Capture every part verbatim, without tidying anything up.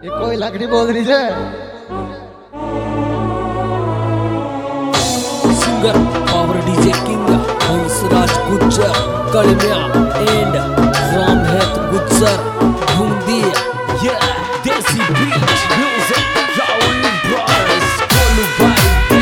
ये कोई लकड़ी बोल रही है। Singer power DJ king Hansraj Gujjar Kalmiya and Ramhet Gujjar Bundi ये देसी बीट म्यूजिक राहुल ब्रदर्स कोलू भाई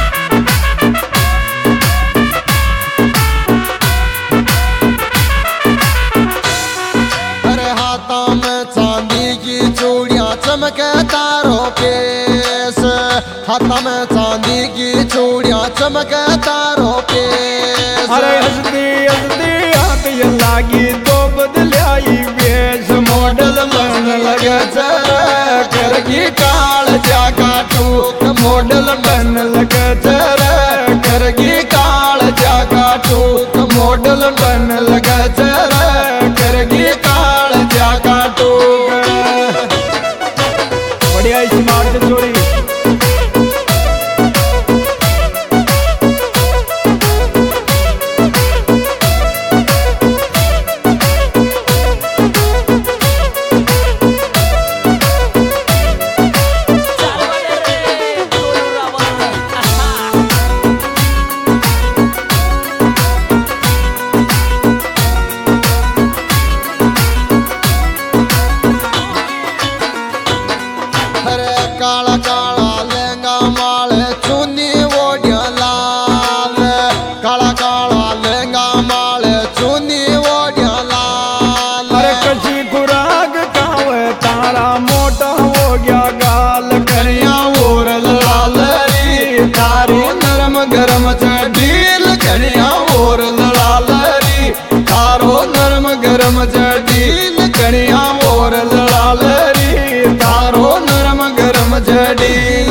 अरे हाथों में चांदी की चूड़ियां चमके तारों पेश, हाथों में चांदी की चूड़ियां चमके तारों पेश। अरे हंसती हंसती हाथ ये लागी तो बदलाई वेश, मॉडल बन लगे चरा करगी काल जा काटू, मॉडल बन लगे चरा करगी काल जा काटू, मॉडल बन लगे चरा करगी काल जा काटू। बढ़िया स्मार्ट जोड़ी काला काला लहंगा माले चुन्नी ओढ़िया लाल, काला काला लहंगा माले चुन्नी ओढ़िया लाल। अरे कशी खुराक खावे तारा मोटा हो गया गाल, करिया और लाल री तारी नरम गरम चढ़ील, करिया और लाल री तारो नरम गरम चढ़ील, करिया और लाल री तारो नरम गरम चढ़ील।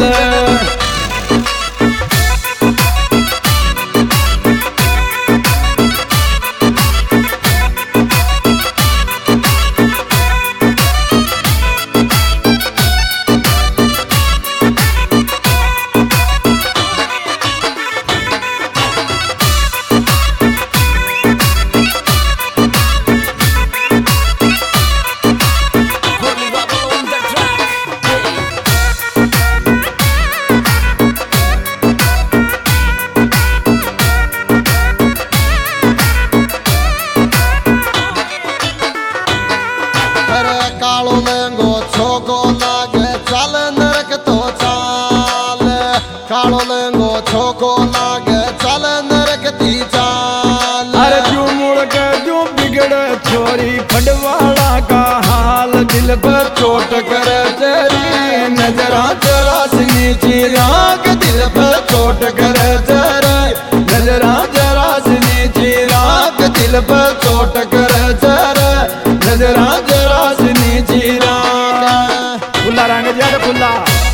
कालो लहंगो छोको लागे चल नरक तो चाल, कालो लहंगो छोको लागे चल नरक ती चाल। अरे जो मुड़ के जो बिगड़े छोरी फटवाला का हाल, दिल पर चोट करे तेरी नजरा जरा सी चिराग, दिल पर चोट करे तेरी नजरा जरा सी चिराग, दिल पर चोट करे तेरी नजरा जरा सी चिराग। खुला रंग जड़ खुला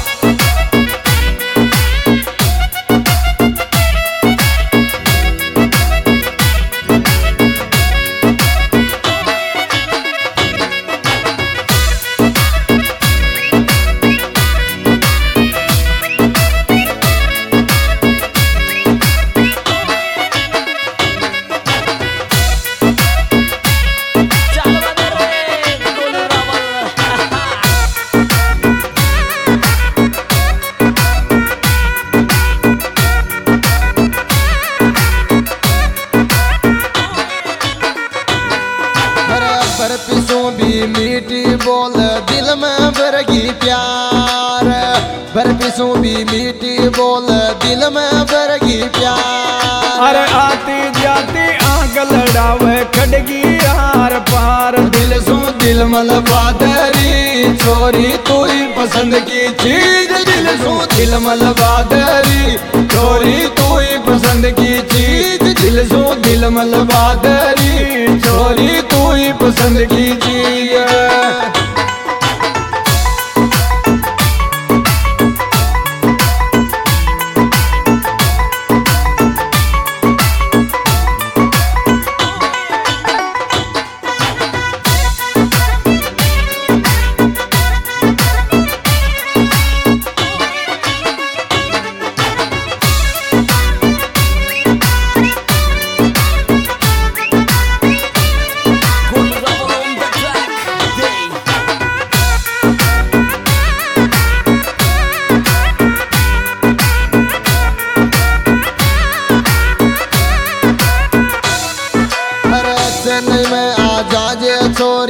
पिसों भी मीठी बोल दिल में भरगी प्यार, बर पिसों भी मीठी बोल दिल में भरगी प्यार। अरे आती जाती आग लड़ावे खड़गी यार पार, दिल सो दिल मलबा दरी छोरी तू ही पसंद की चीज, दिल सो दिल मलबा दरी छोरी तू ही पसंद की चीज, दिल सो दिल मलबा दरी छोरी तू ही पसंद की चीज।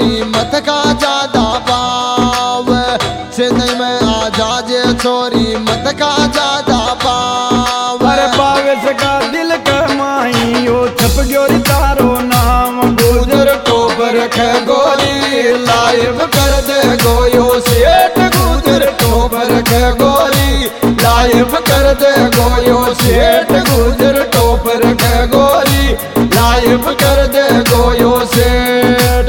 छोरी मत का ज्यादा पाव चेन्नई में आ जाजे छोरी मत का ज्यादा पाव अरे बावेश का दिल कमाई ओ छप गोरी तारो नाम गुजर टोपर खे गोरी लाइव कर दे गोयो सेठ गुजर टोपर खे गोरी लाइव कर दे गोयो सेठ गुजर टोपर खे गोरी लाइव कर दे गोयो सेठ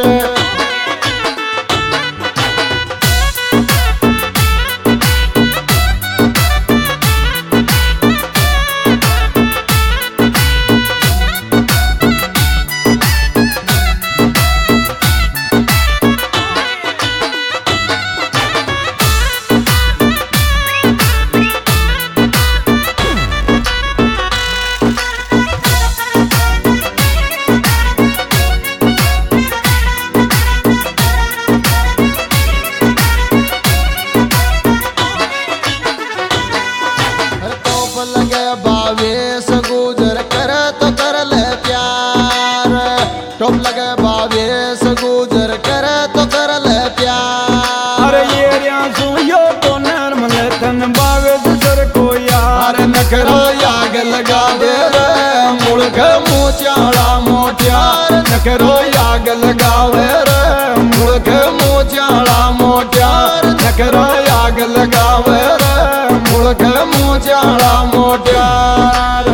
टोप लगे बावेश गुजर करे तो कर ले प्यार अरे ये रियासू यो तो नरमल तन बावेश सर को यार नखरा याग लगा दे रे मुल्क मुचाड़ा मोटियार नखरो याग लगावे रे मुल्क मुचाड़ा मोटियार नखरो याग लगावे रे मुल्क मुचाड़ा मोटियार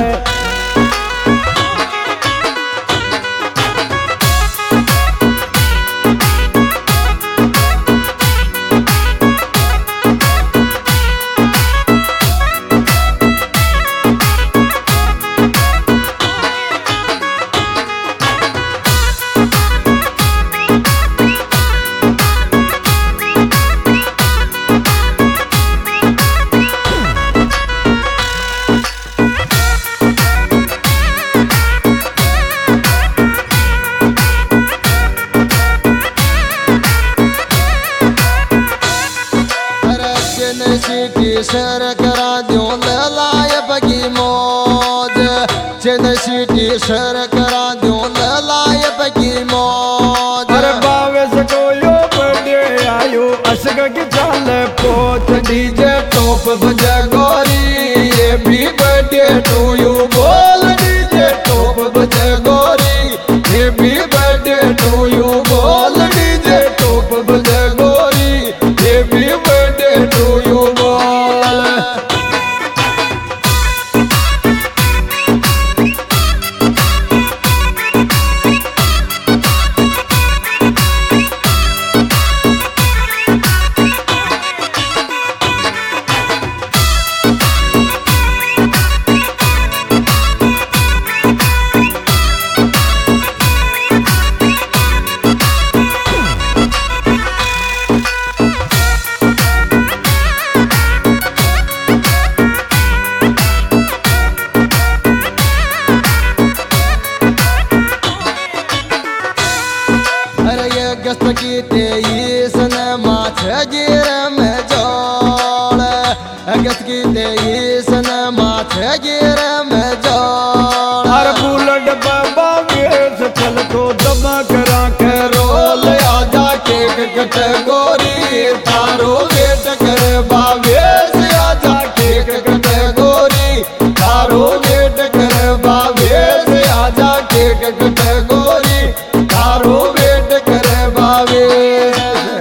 शर करा दियो लाए बगी मौज चेन्नई सिटी शर करा दियो लाए बगी मौज अरे बावेश को यो बर्थडे आयो अशक की चाल पोच डीजे टॉप बजा गोरी ये भी बर्थडे टू यू बोल डीजे टॉप बजा गोरी ये भी बर्थडे टू यू बोल डीजे टॉप बजा गोरी ये भी बर्थडे टू यू अगस्त की तेईस ने माछ गिर में जोड़ अगस्त की तेईस ने माछ गिर में जोड़ हर बुलेट बाबा वेश चल तो दबा करा के रोल आजा केक कैटेगरी थारो वेट करे बावेश आजा केक कैटेगरी थारो वेट करे बावेश आजा केक कैटेगरी थारो वेट करे बावेश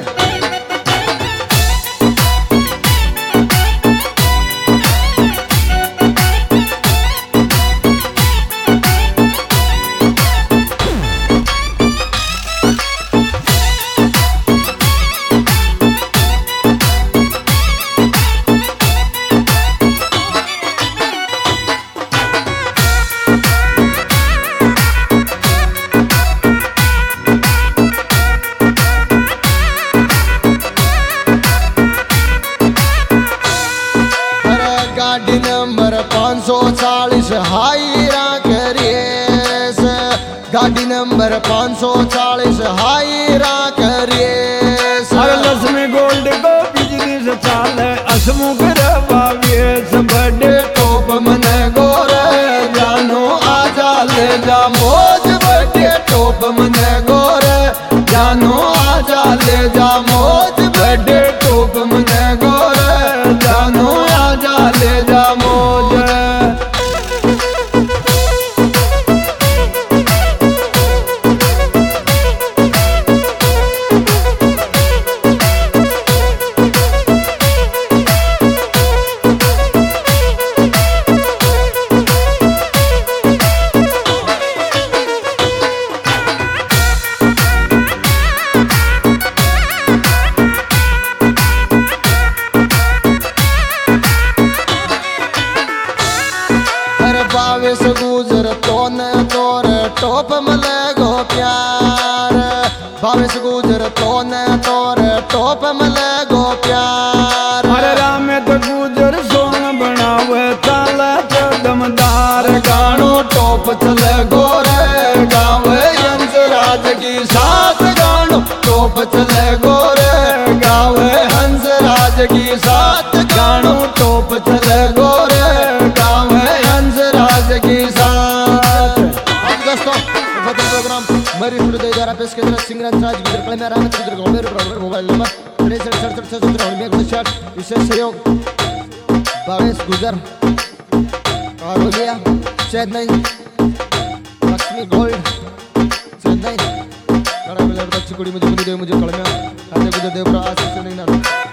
गाड़ी नंबर पाँच सौ चालीस हाईरा करिए गाड़ी नंबर पाँच सौ चालीस हाईरा करिए लक्ष्मी गोल्ड को बिजनेस चाल असमुख बावेश बड़े टोप मन गोरे जानो आजा ले जा मौज बड़े टोप मन गोरे जानो आ आजा ले जा मौज बड़े टोप मने गोरे जानो आजा ले जा मौज बाविस गुजर तो न तोर टोप मले गो प्यार बाविस गुजर तो न तोर टोप मले गो प्यार अरे राम तो गुजर सोन बनावे ताला दमदार गानो टोप चले गोरे गावे हंस राज की साथ गानो टोप चले गोरे गावे हंस राज की साथ गानो टोप चले गोरे गावे हंस राज की साथ। दोस्तों बदल प्रोग्राम मरी हृदय द्वारा पेश किया सिंगराज राज गुजर कलमे राम गुजर गोमेर प्रोग्राम मोबाइल नंबर तिरसठ सड़सठ छह सत्रह में गुजरात विशेष सहयोग बावेश गुजर कारोलिया चेन्नई लक्ष्मी गोल्ड चेन्नई कड़ा मिलर दक्षिण कुड़ी मुझे मुझे मुझे कलमे आते गुजर देवरा आशीष नहीं ना